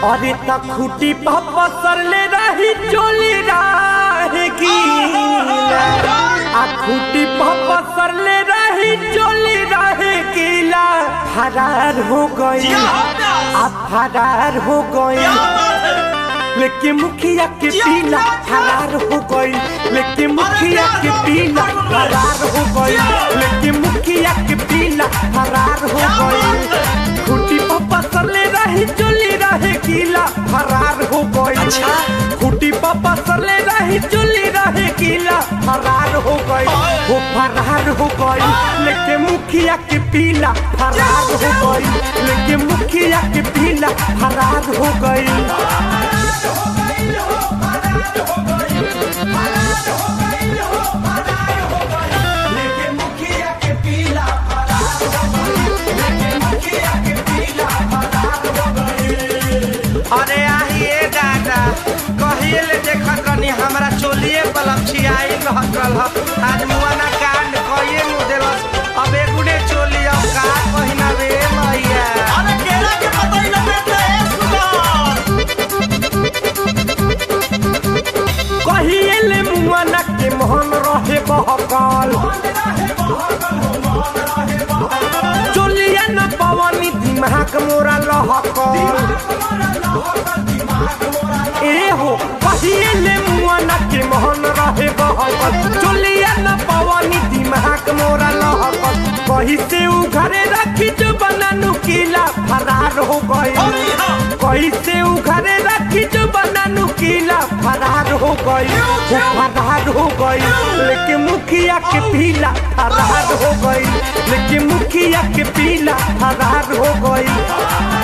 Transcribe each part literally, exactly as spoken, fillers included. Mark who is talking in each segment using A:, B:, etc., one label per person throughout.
A: अरे त खूटी पापा सरले रही चोली रहेगी आ खूटी पापा सरले रही चोली रहेगी ला फरार हो गई आ फरार हो गई लेकिन मुखिया के पीला फरार हो गई लेकिन मुखिया के पीला फरार हो गई लेकिन मुखिया के पीला फरार हो गई खूटी पापा सरले रही चोली रहे गीला फरार हो गई खूटी पापा सरले रही चोली रहे गीला फरार हो गई वो फरार हो गई लेकिन मुखिया के पीला फरार हो गई लेकिन मुखिया के पीला फरार हो गई
B: अरे आइए दादा कहिए ले देखत रहनी हमरा चोलिए पलपछी आई रहत रह आज मुआना कांड कहिए नु देलस अब एगुडे चोली अब का पहिना रे मैया
C: अरे केला के पतई लपेटे सुधार
A: कहिए ले मुआना के मोहन रहे बहकाल चोलिया न पवनी दिमाग मोरा लहकाल ए हो कहिए ले मुआना के मोहन रहे बहकल चोलिया न पवनी दिमाग मोरा लहकल कहीं से उ घरे रखी जो बनानु किला फरार हो गई कहीं से उ घरे रखी जो बनानु किला फरार हो गई वो फरार हो गई लेकिन मुखिया के पीला फरार हो गई लेकिन मुखिया के पीला फरार हो गई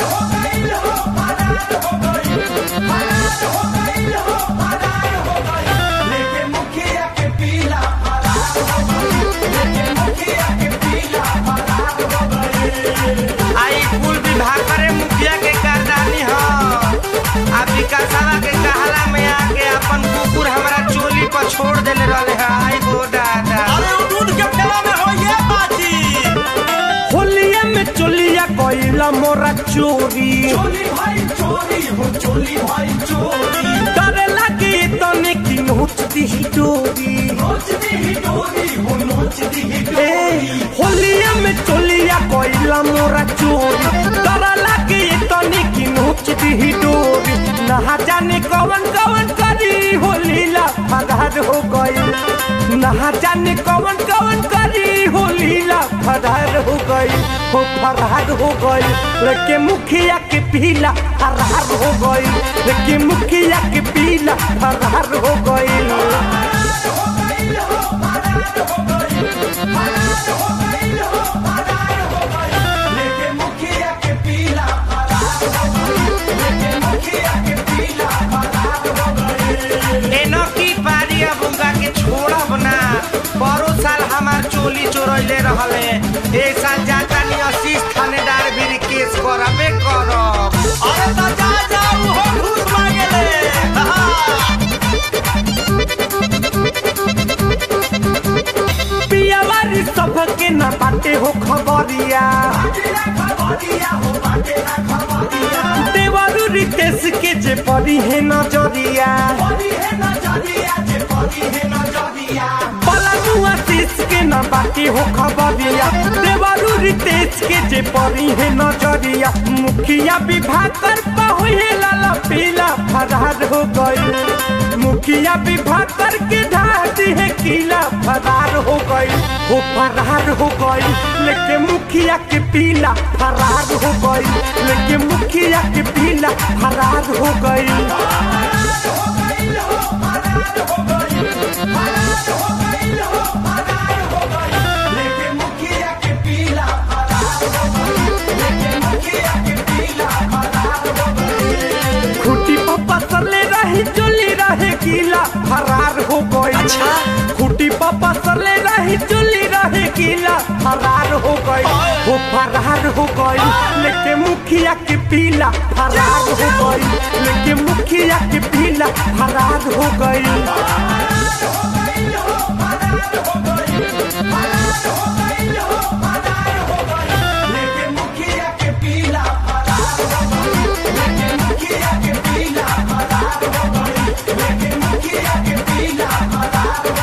B: आई कुल विभाग करे मुखिया के कारदानी ह आ विकासवा के कहला में आके अपन कुकुर हमरा चोली पर छोड़ देले रहले है आई गो दादा
C: अरे उ दूध के ठेला में होइए बाजी
A: होलिया में चोलिया कइला मोरा चोरी
C: चोली भाई चोरी हो चोली भाई चोरी
A: डर लगे तने की नोच दी डोरी
C: नोच दी डोरी हो नोच दी
A: ए होलिया में चोलिया कइला मोरा चोरी डर लगे तने की नोच दी डोरी ना जाने कौन कौन करी होलीला फरार हो गई ना जाने कौन कौन करी होलीला फरार हो गई हो फरार हो गई लेकिन मुखिया के पीला फरार हो गई लेकिन मुखिया के पीला फरार हो गई
B: चोली चोरैले रहले एक साल जाता नहीं आशीष थानेदार भी केस करबे करब
C: अरे त जा जा हो घूस मांगेले
A: पियावारी सब के ना बाटे हो खबरिया देवरू रितेश के जे परी है नजरिया आशीष के ना बाकी हो खबरिया देवरू रितेश के जे परी है नजरिया मुखिया विभाग कर पाहुए लाला पीला फरार हो गई मुखिया विभाग करके ढाती है किला फरार हो गई वो फरार हो गई लेकिन मुखिया के पीला फरार हो गई लेकिन मुखिया के पीला फरार हो गई खूटी पापा सरले रही चोली रहे गीला फरार हो गई खूटी पापा सरले रही चोली रहे गीला फरार हो गई वो फरार हो गई लेकिन मुखिया के पीला फरार हो गई लेकिन मुखिया के पीला फरार हो गई
C: खिया के पीला बराबर